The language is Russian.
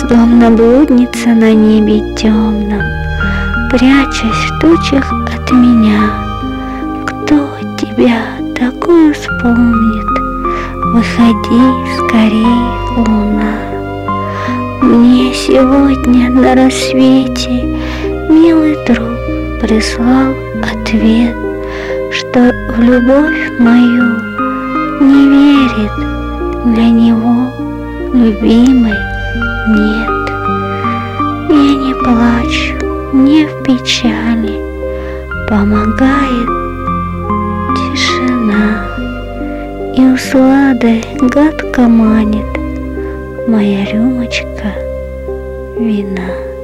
Словно блудница на небе темном, прячась в тучах от меня. Кто тебя такую вспомнит? Выходи скорей, луна. Мне сегодня на рассвете милый друг прислал ответ, что в любовь мою не верит, для него любимой нет. Я не плачу, не в печали, помогает тишина, и усладой гадко манит моя рюмочка вина.